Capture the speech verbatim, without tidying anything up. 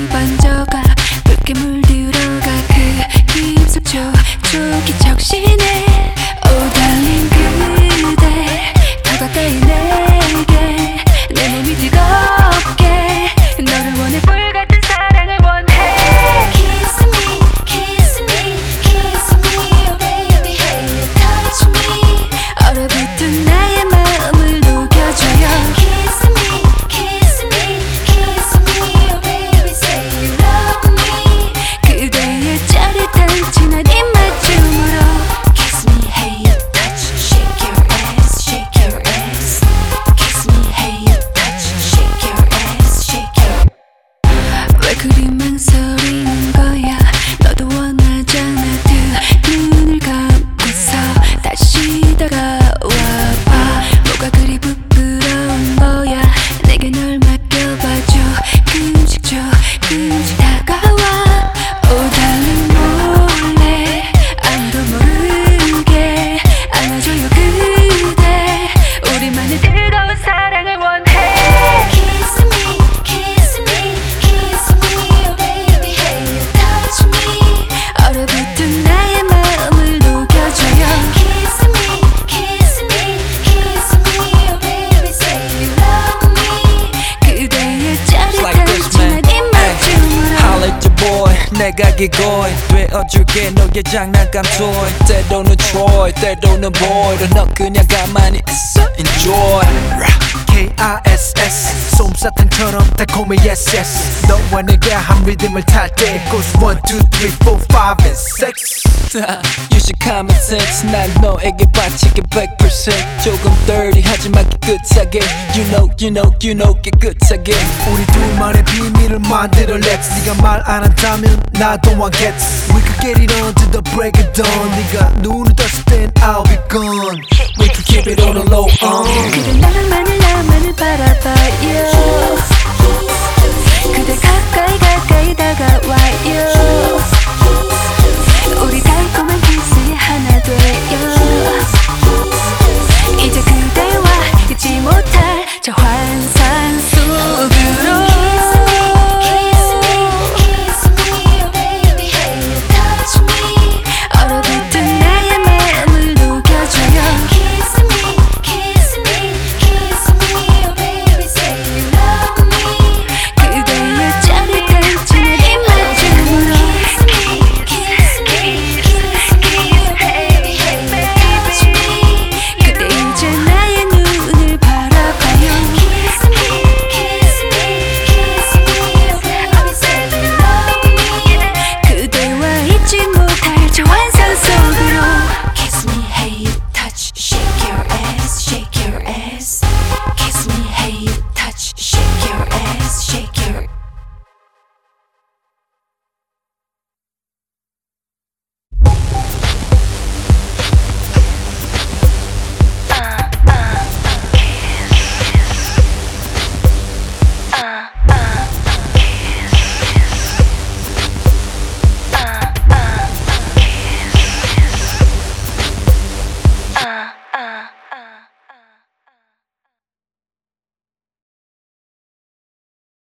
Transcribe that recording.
이 번져가 붉게 물들어가 그 깊숙 촉촉이 적시네 Oh darling 그대 더 가까이 내게 내 몸이 뜨겁게 너를 원해 불같은 사랑을 원해 Kiss me, kiss me, kiss me Oh baby hey you touch me 얼어붙은 나의 마음을 녹여줘요 Kiss me, kiss me, kiss me Oh baby say you love me 그대의 짜릿한 진한 입맞춤으로 Kiss me hey you touch shake your ass shake your ass Kiss me hey you touch shake your ass shake your 왜 그리 망설이는 거야 너도 원하잖아 두 눈을 감고서 다시 다가와봐 뭐가 그리 부끄러운 거야 내게 널 맡겨봐줘 조금씩 조금씩 다가와 Oh darling 몰래 아무도 모르게 안아줘요 그대 우리만의 뜨거운 사랑을 원해 Kiss me, kiss me, kiss me Oh baby hey you touch me 얼어붙은 나의 마음을 녹여줘요 Kiss me, kiss me, kiss me Oh baby say you love me 그대의 짜릿한 진한 입맞춤으로 Holla at your boy 내가 기꺼이 되어줄게 너의 장난감 toy 때로는 Troy 때로는 boy 너 그냥 가만히 있어 Enjoy K I S S 솜사탕처럼 달콤해 yes yes 너와 내가 한 리듬을 탈 때 goes one two three four five and six You should common sense 난 너에게 바치게 백 퍼센트 조금 dirty 하지만 깨끗하게 You know you know you know 깨끗하게 우리 둘만의 비밀을 만들어 let's 네가 말 안 한다면 나도 안 gets We could get it on to the break of dawn 네가 눈을 떴을 땐 I'll be gone We could keep it on the low on 그대 나만을 나만을 바라봐요 그대 가까이